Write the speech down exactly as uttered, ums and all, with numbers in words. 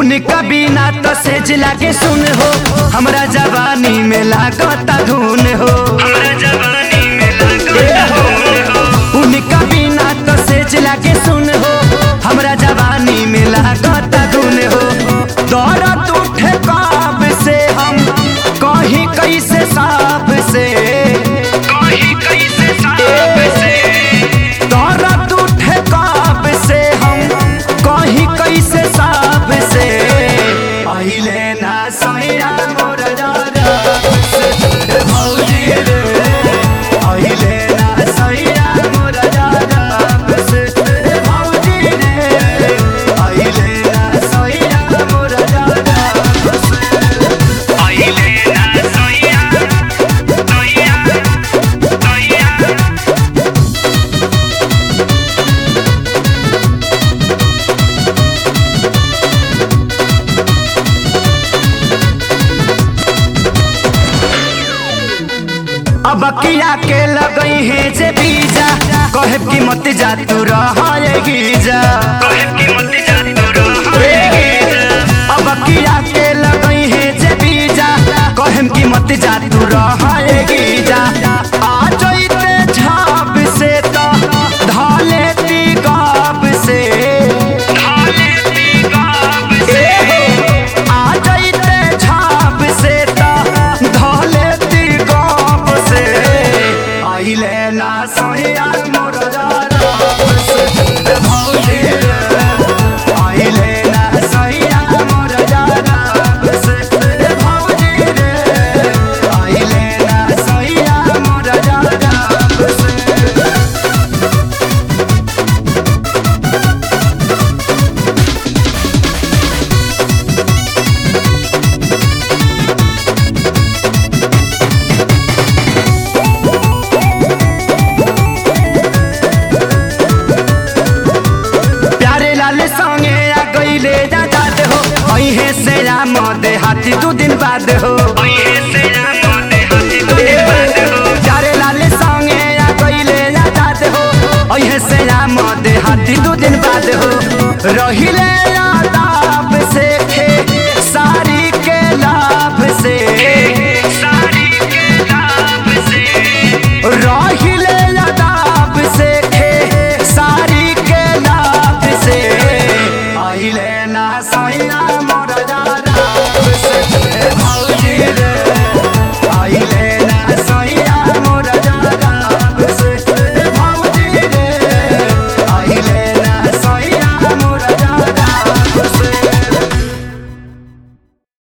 उनका बिना तो सेज लागे सुन हो, हमरा जवानी में लागता धुन हो, हमरा जवानी में लागता धुन हो। उनका बिना तो सेज लागे सुन हो, हमरा जवानी में लागता धुन हो। दौड़त उठे काब से हम कहीं कैसे साफ से, कहीं कैसे साफ से। दौड़त उठे काब से हम कहीं कैसे साफ से। पहिले ना सैया मोर जारा से भौजी रे, पहिले ना सैया मोर जारा से भौजी रे, पहिले ना सैया मोर जारा से, पहिले ना सैया सैया सैया। अब किया के लगई है जे बीजा, कहे की मत जा तू रहेगी जा, कहे की मत जा तू रहेगी जा। अब किया के लगई है जे बीजा, कहे की मत जा तू रहेगी जा। आ जइते झाप से तो ढाले ती गाप से, ढाले ती गाप से। आ जइते झाप से तो ढाले ती गाप से। आइले ना सैया मोर जारा से भौजी रे, आइले ना सैया मोर जारा से भौजी रे, आइले ना सैया मोर जारा से। प्यारे लाल संगे आ गईले जात हो, अहे से राम दे हाथी दू दिन बाद हो, अहे से राम दे हाथी दू दिन बाद हो। प्यारे लाल संगे आ गईले जात हो, अहे से राम दे हाथी दू दिन बाद हो। रहिले